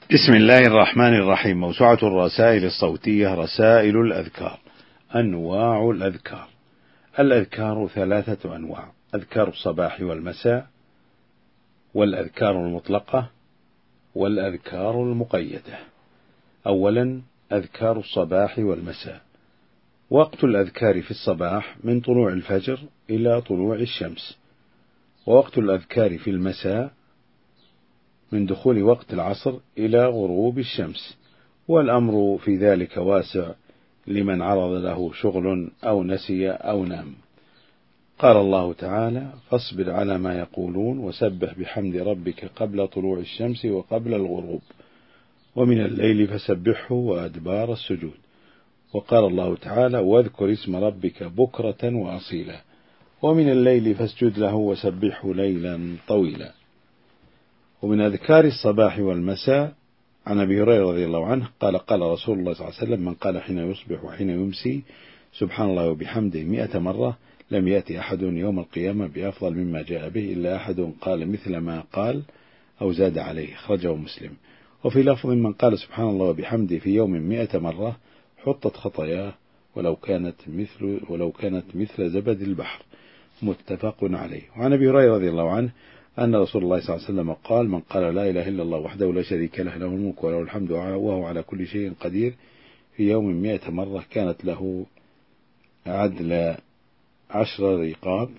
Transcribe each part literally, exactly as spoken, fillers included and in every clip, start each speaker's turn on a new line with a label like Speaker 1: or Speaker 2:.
Speaker 1: بسم الله الرحمن الرحيم. موسوعة الرسائل الصوتية رسائل الأذكار. أنواع الأذكار. الأذكار ثلاثة أنواع: أذكار الصباح والمساء، والأذكار المطلقة، والأذكار المقيدة. أولا، أذكار الصباح والمساء. وقت الأذكار في الصباح من طلوع الفجر إلى طلوع الشمس، ووقت الأذكار في المساء من دخول وقت العصر إلى غروب الشمس، والأمر في ذلك واسع لمن عرض له شغل أو نسي أو نام. قال الله تعالى: فاصبر على ما يقولون وسبح بحمد ربك قبل طلوع الشمس وقبل الغروب ومن الليل فسبحه وأدبار السجود. وقال الله تعالى: واذكر اسم ربك بكرة وأصيلا ومن الليل فاسجد له وسبحه ليلا طويلا. ومن أذكار الصباح والمساء عن أبي هريرة رضي الله عنه قال: قال رسول الله صلى الله عليه وسلم: من قال حين يصبح وحين يمسي سبحان الله وبحمده مئة مرة لم يأتي أحد يوم القيامة بأفضل مما جاء به إلا أحد قال مثل ما قال أو زاد عليه. أخرجه مسلم. وفي لفظ: من قال سبحان الله وبحمده في يوم مئة مرة حطت خطاياه ولو كانت مثل ولو كانت مثل زبد البحر. متفق عليه. وعن أبي هريرة رضي الله عنه أن رسول الله صلى الله عليه وسلم قال: من قال لا إله إلا الله وحده لا شريك له له الملك وله الحمد وهو على كل شيء قدير في يوم مئة مرة كانت له عدل عشر رقاب،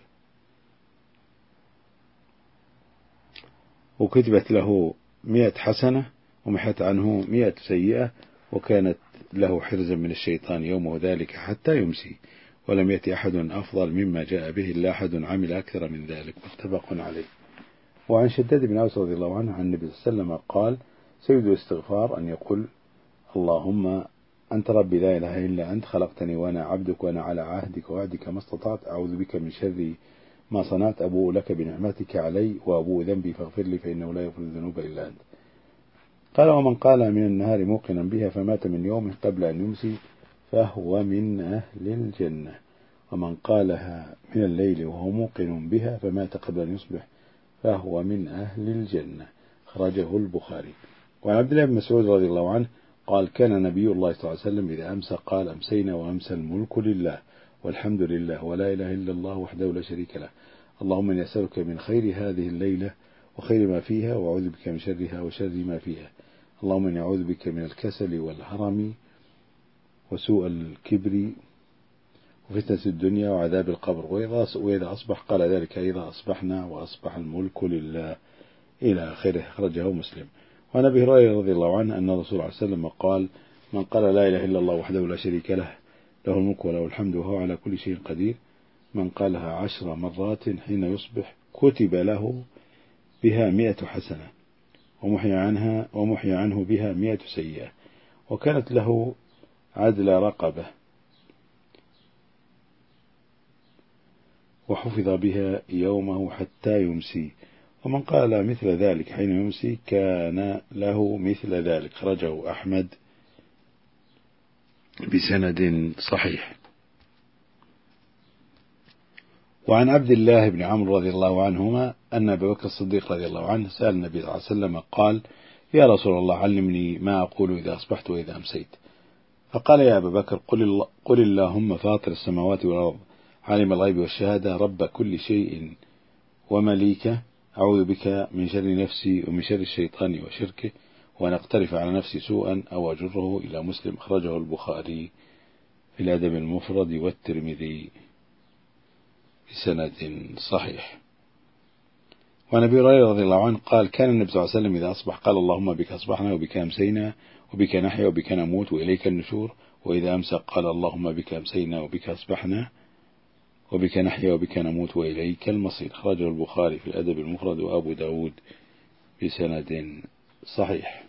Speaker 1: وكتبت له مئة حسنة ومحت عنه مئة سيئة، وكانت له حرزا من الشيطان يومه ذلك حتى يمسي، ولم يأتي أحد أفضل مما جاء به إلا أحد عمل أكثر من ذلك. متفق عليه. وعن شداد بن أوس رضي الله عنه عن النبي صلى الله عليه وسلم قال: سيد الاستغفار أن يقول: اللهم أنت ربي لا إله إلا أنت خلقتني وأنا عبدك وأنا على عهدك ووعدك ما استطعت أعوذ بك من شر ما صنعت أبوء لك بنعمتك علي وأبوء ذنبي فاغفر لي فإنه لا يغفر الذنوب إلا أنت. قال: ومن قال من النهار موقنا بها فمات من يومه قبل أن يمسي فهو من أهل الجنة، ومن قالها من الليل وهو موقن بها فمات قبل أن يصبح فهو من أهل الجنة. أخرجه البخاري. وعن عبد الله بن مسعود رضي الله عنه قال: كان نبي الله صلى الله عليه وسلم إذا أمسى قال: أمسينا وأمسى الملك لله والحمد لله ولا إله إلا الله وحده لا شريك له، اللهم إني أسألك من خير هذه الليلة وخير ما فيها وأعوذ بك من شرها وشر ما فيها، اللهم إني أعوذ بك من الكسل والهرم وسوء الكبر وفتنة الدنيا وعذاب القبر. وإذا أصبح قال ذلك: إذا أصبحنا وأصبح الملك لله، إلى آخره. أخرجه مسلم. وعن أبي هريرة رضي الله عنه أن الرسول عليه وسلم قال: من قال لا إله إلا الله وحده لا شريك له له الملك وله الحمد وهو على كل شيء قدير من قالها عشر مرات حين يصبح كتب له بها مئة حسنة ومحي عنها ومحي عنه بها مئة سيئة، وكانت له عدل رقبة وحفظ بها يومه حتى يمسي، ومن قال مثل ذلك حين يمسي كان له مثل ذلك. خرجه أحمد بسند صحيح. وعن عبد الله بن عمرو رضي الله عنهما أن أبا بكر الصديق رضي الله عنه سأل النبي صلى الله عليه وسلم قال: يا رسول الله علمني ما أقول إذا أصبحت وإذا أمسيت. فقال: يا أبا بكر قل, الله قل اللهم فاطر السماوات والأرض عالم الغيب والشهادة رب كل شيء ومليكه أعوذ بك من شر نفسي ومن شر الشيطان وشركه وأن أقترف على نفسي سوءا أو أجره. إلى مسلم. أخرجه البخاري في الأدب المفرد والترمذي بسند صحيح. وعن أبي هريرة رضي الله عنه قال: كان النبي صلى الله عليه وسلم إذا أصبح قال: اللهم بك أصبحنا وبك أمسينا وبك نحيا وبك نموت وإليك النشور. وإذا أمسى قال: اللهم بك أمسينا وبك أصبحنا وبك نحيا وبك نموت وإليك المصير. خرجه البخاري في الأدب المفرد وأبو داود بسند صحيح.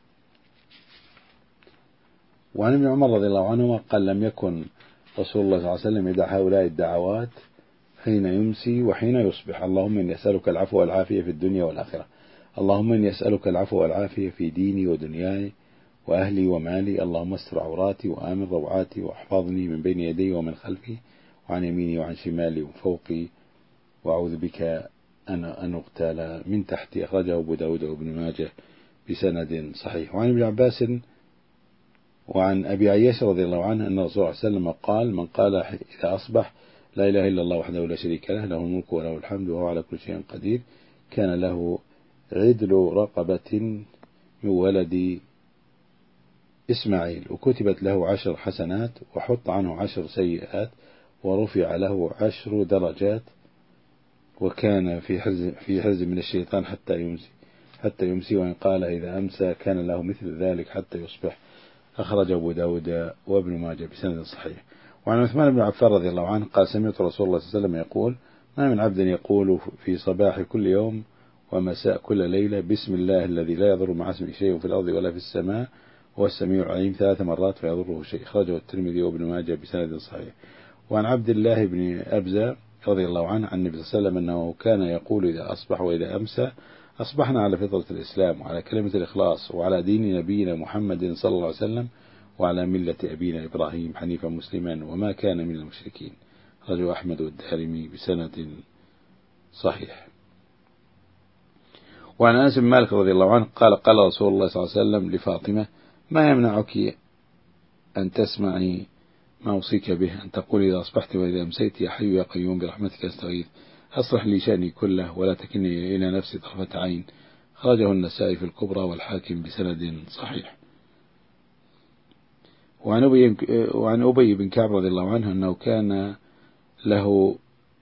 Speaker 1: وعن ابن عمر رضي الله عنهما قال: لم يكن رسول الله صلى الله عليه وسلم يدع هؤلاء الدعوات حين يمسي وحين يصبح: اللهم إني أسألك العفو والعافية في الدنيا والآخرة، اللهم إني أسألك العفو والعافية في ديني ودنياي وأهلي ومالي، اللهم استر عوراتي وآمن روعاتي واحفظني من بين يدي ومن خلفي وعن يميني وعن شمالي وفوقي وأعوذ بك أن أن أغتال من تحتي. أخرجه أبو داود وابن ماجه بسند صحيح. وعن ابن عباس وعن أبي عياش رضي الله عنه أن الرسول صلى الله عليه وسلم قال: من قال إذا أصبح لا إله إلا الله وحده لا شريك له له الملك وله الحمد وهو على كل شيء قدير كان له عدل رقبة من ولد إسماعيل وكتبت له عشر حسنات وحط عنه عشر سيئات ورفع له عشر درجات وكان في حرز في حرز من الشيطان حتى يمسي حتى يمسي وإن قال إذا أمسى كان له مثل ذلك حتى يصبح. أخرج أبو داود وابن ماجه بسند صحيح. وعن عثمان بن عفان رضي الله عنه قال: سمعت رسول الله صلى الله عليه وسلم يقول: ما من عبد يقول في صباح كل يوم ومساء كل ليلة بسم الله الذي لا يضر مع اسمه شيء في الأرض ولا في السماء وهو السميع العليم ثلاث مرات فيضره شيء. أخرجه الترمذي وابن ماجه بسند صحيح. وعن عبد الله بن أبزة رضي الله عنه عن النبي صلى الله عليه وسلم أنه كان يقول إذا أصبح وإذا أمسى: أصبحنا على فطرة الإسلام وعلى كلمة الإخلاص وعلى دين نبينا محمد صلى الله عليه وسلم وعلى ملة أبينا إبراهيم حنيفا مسلما وما كان من المشركين. رجو أحمد والدارمي بسند صحيح. وعن أنس بن مالك رضي الله عنه قال: قال رسول الله صلى الله عليه وسلم لفاطمة: ما يمنعك أن تسمعي ما أوصيك به أن تقول إذا أصبحت وإذا أمسيت: يا حي يا قيوم برحمتك أستغيث أصلح لي شأني كله ولا تكلني إلى نفسي طرفة عين. خرجه النسائي في الكبرى والحاكم بسند صحيح. وعن أبي وعن أبي بن كعب رضي الله عنه أنه كان له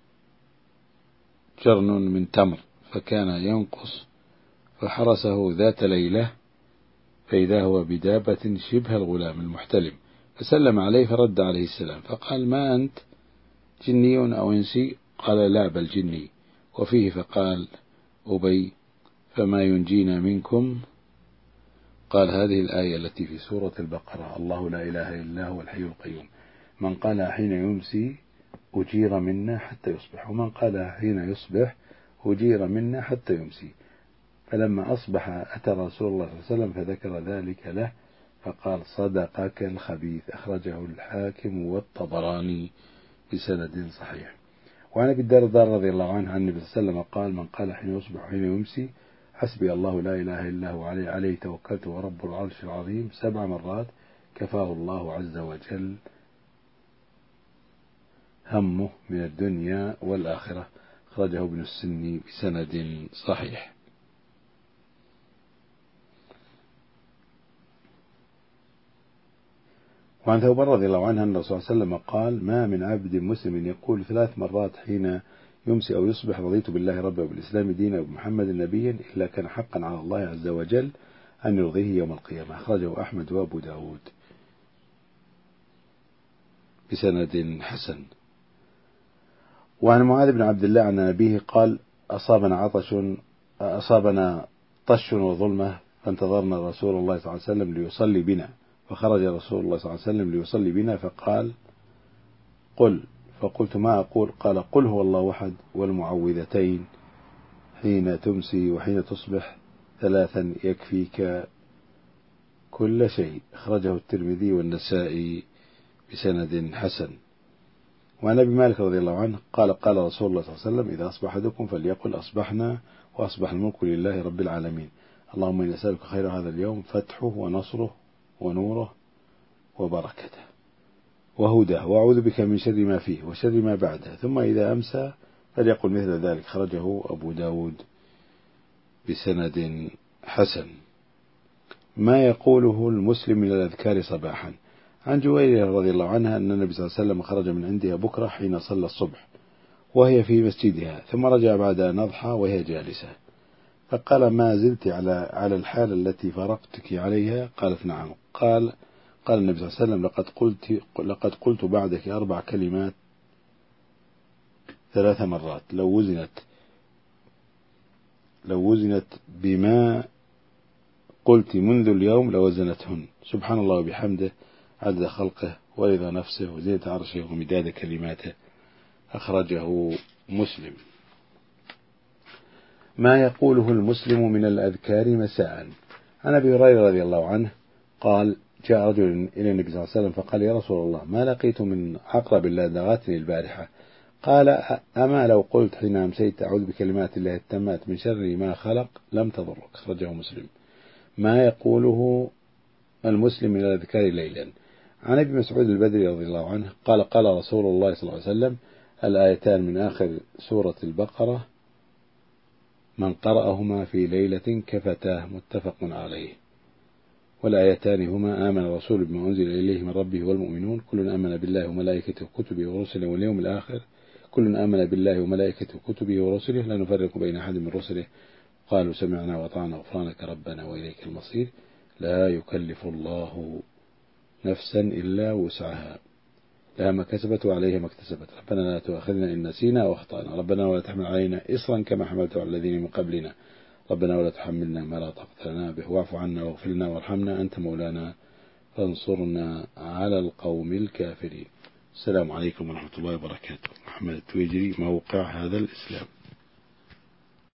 Speaker 1: جرن من تمر فكان ينقص فحرسه ذات ليلة فإذا هو بدابة شبه الغلام المحتلم فسلم عليه فرد عليه السلام فقال: ما أنت جني أو إنسي؟ قال: لا بل جني. وفيه فقال أبي: فما ينجينا منكم؟ قال: هذه الآية التي في سورة البقرة: الله لا إله إلا هو الحي القيوم من قال حين يمسي أجير منا حتى يصبح ومن قال حين يصبح أجير منا حتى يمسي. فلما أصبح أتى رسول الله صلى الله عليه وسلم فذكر ذلك له فقال: صدقك الخبيث. أخرجه الحاكم والطبراني بسند صحيح. وعن أبي الدرداء رضي الله عنه عن النبي صلى الله عليه وسلم قال: من قال حين يصبح وحين يمسي حسبي الله لا إله إلا هو عليه, عليه توكلت ورب العرش العظيم سبع مرات كفاه الله عز وجل همه من الدنيا والآخرة. أخرجه ابن السني بسند صحيح. وعن ثوبان رضي الله عنه أن الرسول صلى الله عليه وسلم قال: ما من عبد مسلم يقول ثلاث مرات حين يمسي أو يصبح: رضيت بالله ربا وبالإسلام دينا وبمحمد نبيا إلا كان حقا على الله عز وجل أن يرضيه يوم القيامة. أخرجه أحمد وأبو داود بسند حسن. وعن معاذ بن عبد الله عن أبيه قال: أصابنا عطش أصابنا طش وظلمة فانتظرنا رسول الله صلى الله عليه وسلم ليصلي بنا فخرج رسول الله صلى الله عليه وسلم ليصلي بنا فقال: قل. فقلت: ما أقول؟ قال: قل هو الله أحد والمعوذتين حين تمسي وحين تصبح ثلاثا يكفيك كل شيء. أخرجه الترمذي والنسائي بسند حسن. وعن أبي مالك رضي الله عنه قال: قال رسول الله صلى الله عليه وسلم: إذا أصبح أحدكم فليقل أصبحنا وأصبح الملك لله رب العالمين اللهم إني أسألك خير هذا اليوم فتحه ونصره ونوره وبركته وهداه وأعوذ بك من شر ما فيه وشر ما بعده ثم إذا أمسى فليقل مثل ذلك. خرجه أبو داود بسند حسن. ما يقوله المسلم من الأذكار صباحا. عن جويرية رضي الله عنها أن النبي صلى الله عليه وسلم خرج من عندها بكرة حين صلى الصبح وهي في مسجدها ثم رجع بعد أن أضحى وهي جالسة فقال: ما زلت على على الحال التي فرقتك عليها؟ قالت: نعم. قال قال النبي صلى الله عليه وسلم: لقد قلت لقد قلت بعدك أربع كلمات ثلاث مرات لو وزنت لو وزنت بما قلت منذ اليوم لوزنتهن سبحان الله وبحمده عدد خلقه ورضا نفسه وزينة عرشه ومداد كلماته. أخرجه مسلم. ما يقوله المسلم من الأذكار مساء. عن أبي هريرة رضي الله عنه قال: جاء رجل إلى النبي صلى الله عليه وسلم فقال: يا رسول الله ما لقيت من عقرب لدغتني البارحة. قال: أما لو قلت حين أمسيت أعوذ بكلمات الله التامات من شر ما خلق لم تضرك. أخرجه مسلم. ما يقوله المسلم من الأذكار ليلا. عن ابن مسعود البدري رضي الله عنه قال قال رسول الله صلى الله عليه وسلم الآيتان من آخر سورة البقرة من قرأهما في ليلة كفتاه، متفق عليه. والآيتان هما آمن الرسول بما أنزل إليه من ربه والمؤمنون كل آمن بالله وملائكته وكتبه ورسله واليوم الآخر كل آمن بالله وملائكته وكتبه ورسله لا نفرق بين أحد من رسله قالوا سمعنا وأطعنا غفرانك ربنا وإليك المصير. لا يكلف الله نفسا إلا وسعها لها ما كسبت وعليها ما اكتسبت ربنا لا تؤاخذنا إن نسينا أو أخطأنا ربنا ولا تحمل علينا إصرا كما حملته على الذين من قبلنا ربنا ولا تحملنا ما لا طاقة لنا به واعف عنا واغفر لنا وارحمنا أنت مولانا فانصرنا على القوم الكافرين. السلام عليكم ورحمة الله وبركاته. محمد التويجري، موقع هذا الإسلام.